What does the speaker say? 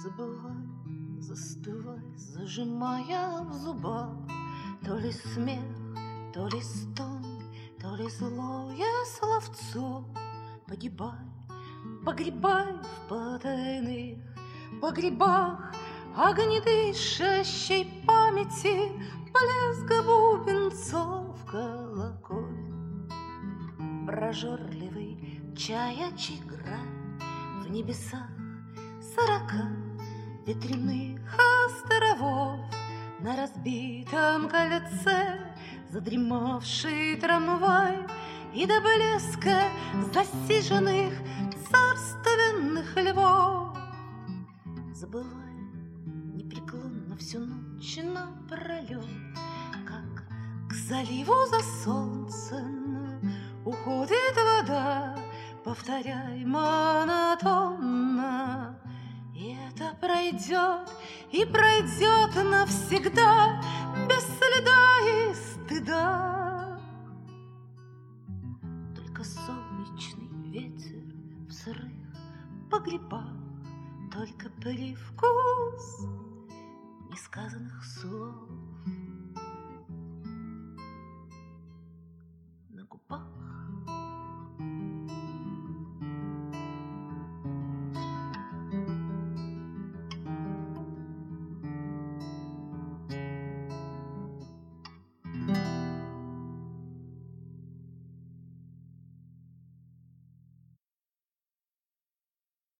Забывай, застывай, зажимая в зубах то ли смех, то ли стон, то ли злое словцо. Погибай, погребай в потайных погребах огнедышащей памяти блеск бубенцов колоколь. Прожорливый чаячий град в небесах 40 ветряных островов. На разбитом кольце задремавший трамвай и до блеска засиженных царственных львов. Забывая непреклонно всю ночь напролет, как к заливу за солнцем уходит вода, повторяй монотонно. И это пройдет, и пройдет навсегда, без следа и стыда. Только солнечный ветер в сырых погребах, только привкус несказанных слов.